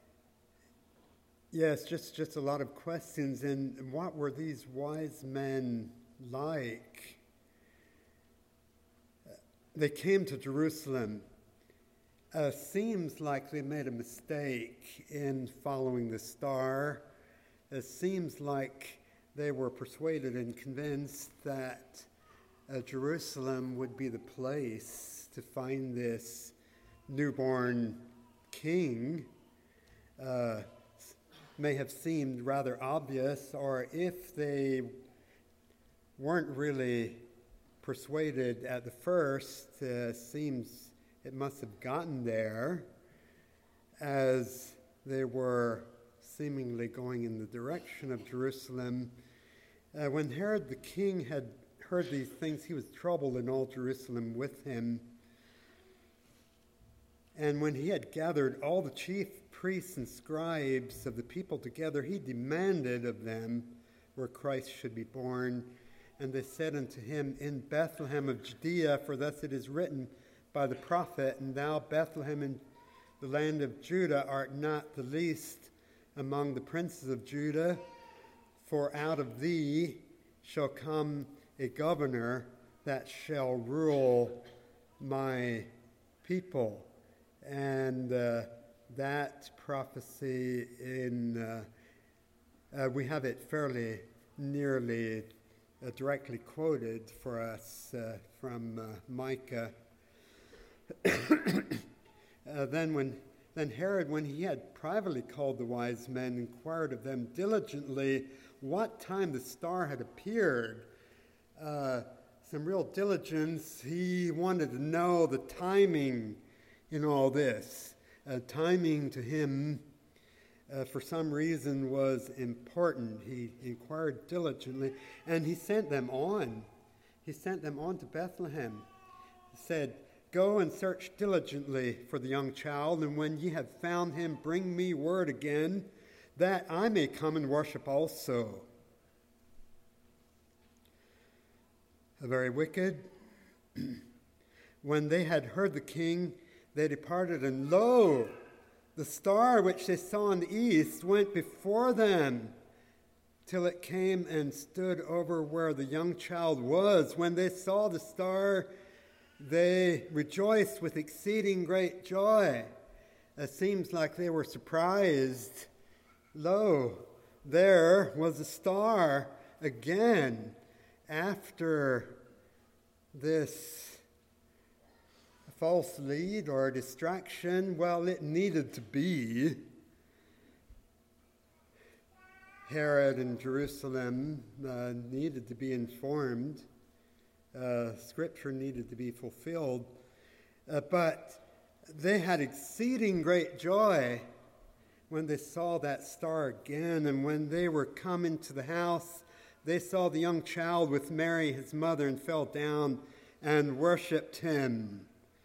yes, just, just a lot of questions. And what were these wise men like? They came to Jerusalem. Uh, seems like they made a mistake in following the star. It seems like they were persuaded and convinced that uh, Jerusalem would be the place to find this newborn king. Uh, may have seemed rather obvious, or if they weren't really persuaded at the first, uh, seems it must have gotten there as they were seemingly going in the direction of Jerusalem. Uh, when Herod the king had heard these things, he was troubled, and all Jerusalem with him. And when he had gathered all the chief priests and scribes of the people together, he demanded of them where Christ should be born. And they said unto him, In Bethlehem of Judea, for thus it is written by the prophet, And thou, Bethlehem, in the land of Judah, art not the least among the princes of Judah, for out of thee shall come a governor that shall rule my people. And uh, that prophecy, in uh, uh, we have it fairly nearly uh, directly quoted for us uh, from uh, Micah. uh, then when then Herod, when he had privately called the wise men, inquired of them diligently what time the star had appeared. Uh, some real diligence. He wanted to know the timing in all this. Uh, timing to him, uh, for some reason, was important. He inquired diligently, and he sent them on. He sent them on to Bethlehem. He said, Go and search diligently for the young child, and when ye have found him, bring me word again, that I may come and worship also. Very wicked. When they had heard the king, they departed, and lo, the star which they saw in the east went before them, till it came and stood over where the young child was. When they saw the star, they rejoiced with exceeding great joy. It seems like they were surprised. Lo, there was a star again after this false lead or distraction. Well, it needed to be. Herod and Jerusalem uh, needed to be informed. Uh, scripture needed to be fulfilled. Uh, but they had exceeding great joy when they saw that star again. And when they were come into the house, they saw the young child with Mary, his mother, and fell down and worshipped him.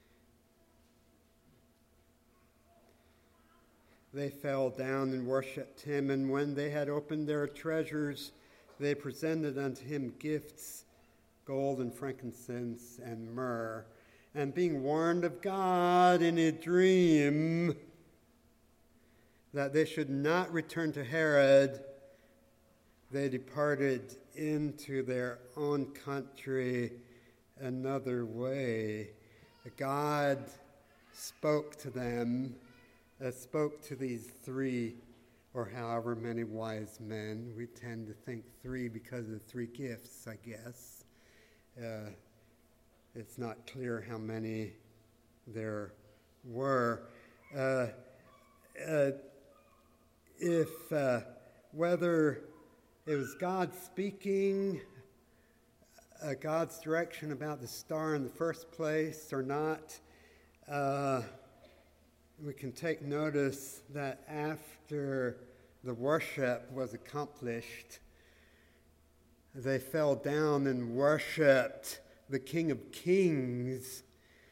They fell down and worshipped him, and when they had opened their treasures, they presented unto him gifts, gold and frankincense and myrrh. And being warned of God in a dream that they should not return to Herod, they departed into their own country another way. God spoke to them, uh, spoke to these three or however many wise men. We tend to think three because of the three gifts, I guess. Uh, it's not clear how many there were. Uh, uh, if uh, whether it was God speaking, uh, God's direction about the star in the first place or not, uh, we can take notice that after the worship was accomplished, they fell down and worshipped the King of Kings.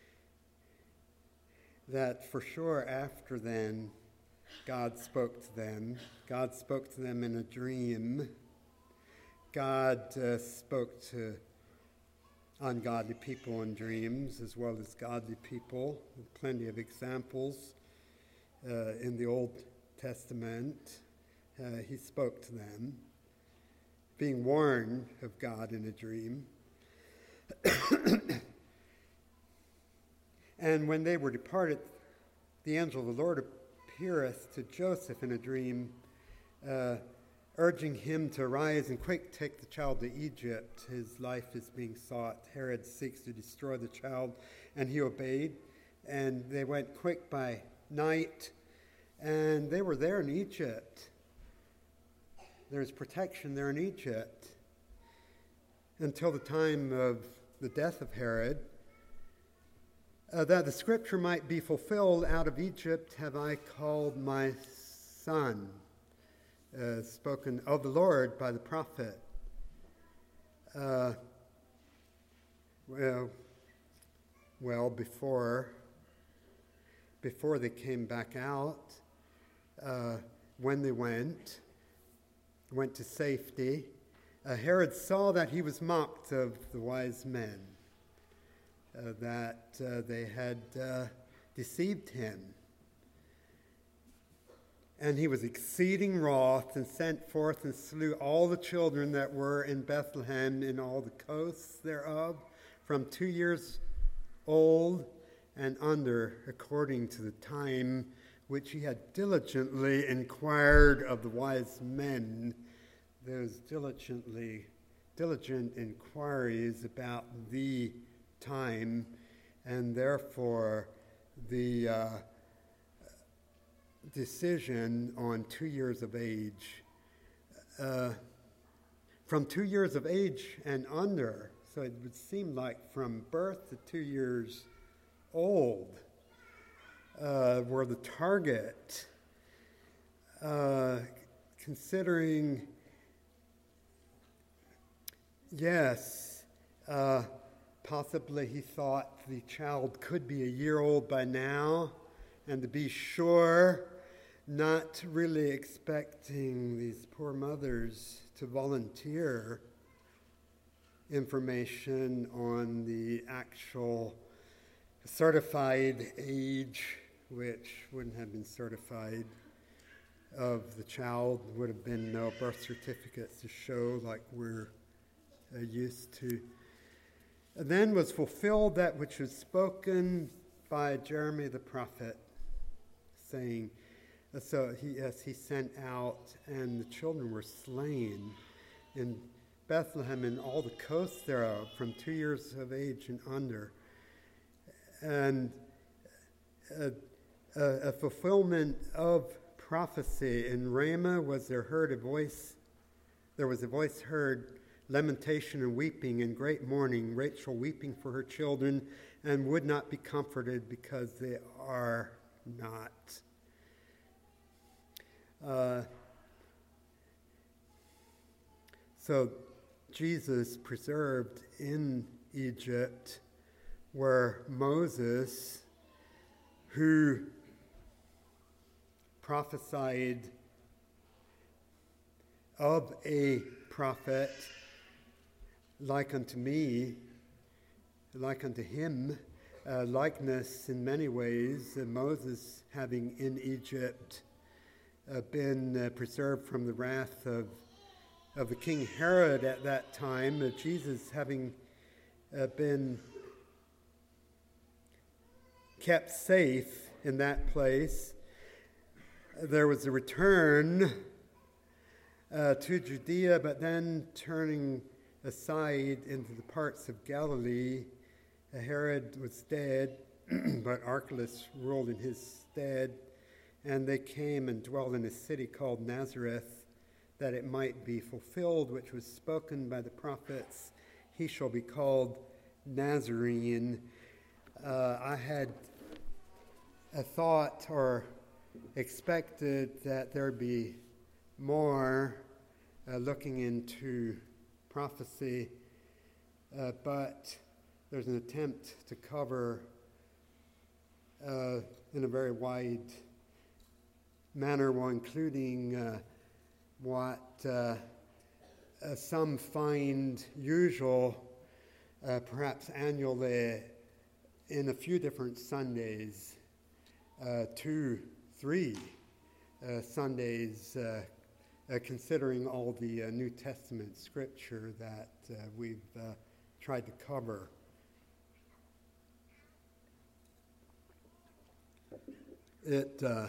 That for sure after then, God spoke to them. God spoke to them in a dream. God uh, spoke to ungodly people in dreams as well as godly people. Plenty of examples uh, in the Old Testament. Uh, he spoke to them, being warned of God in a dream. And when they were departed, the angel of the Lord appeareth to Joseph in a dream, uh, urging him to arise and quick take the child to Egypt. His life is being sought. Herod seeks to destroy the child, and he obeyed. And they went quick by night, and they were there in Egypt. There's protection there in Egypt until the time of the death of Herod. Uh, that the scripture might be fulfilled, out of Egypt have I called my son, uh, spoken of the Lord by the prophet. Uh, well, well, before, before they came back out, uh, when they went, went to safety, uh, Herod saw that he was mocked of the wise men. Uh, that uh, they had uh, deceived him. And he was exceeding wroth, and sent forth and slew all the children that were in Bethlehem in all the coasts thereof, from two years old and under, according to the time which he had diligently inquired of the wise men. Those diligently, diligent inquiries about the time, and therefore the uh, decision on two years of age. Uh, from two years of age and under, so it would seem like from birth to two years old uh, were the target, uh, considering, yes, uh, possibly he thought the child could be a year old by now, and to be sure, not really expecting these poor mothers to volunteer information on the actual certified age, which wouldn't have been certified, of the child. Would have been no birth certificates to show like we're uh, used to. And then was fulfilled that which was spoken by Jeremy the prophet, saying, so he, yes, he sent out, and the children were slain in Bethlehem and all the coasts thereof, from two years of age and under. And a, a, a fulfillment of prophecy. In Ramah was there heard a voice, there was a voice heard, lamentation and weeping and great mourning, Rachel weeping for her children, and would not be comforted because they are not. Uh, so Jesus preserved in Egypt, where Moses, who prophesied of a prophet like unto me, like unto him, uh, likeness in many ways, uh, Moses having in Egypt uh, been uh, preserved from the wrath of, of the King Herod at that time, uh, Jesus having uh, been kept safe in that place. There was a return uh, to Judea, but then turning aside into the parts of Galilee. Herod was dead, but Archelaus ruled in his stead, and they came and dwelled in a city called Nazareth, that it might be fulfilled, which was spoken by the prophets, he shall be called Nazarene. Uh, I had a thought or expected that there'd be more uh, looking into prophecy, uh, but there's an attempt to cover uh, in a very wide manner, while including uh, what uh, uh, some find usual uh, perhaps annually in a few different Sundays, uh, two, three uh, Sundays, uh, uh, considering all the uh, New Testament scripture that uh, we've uh, tried to cover. It, uh,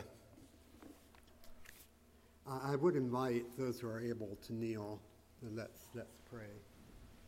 I would invite those who are able to kneel, and let's, let's pray.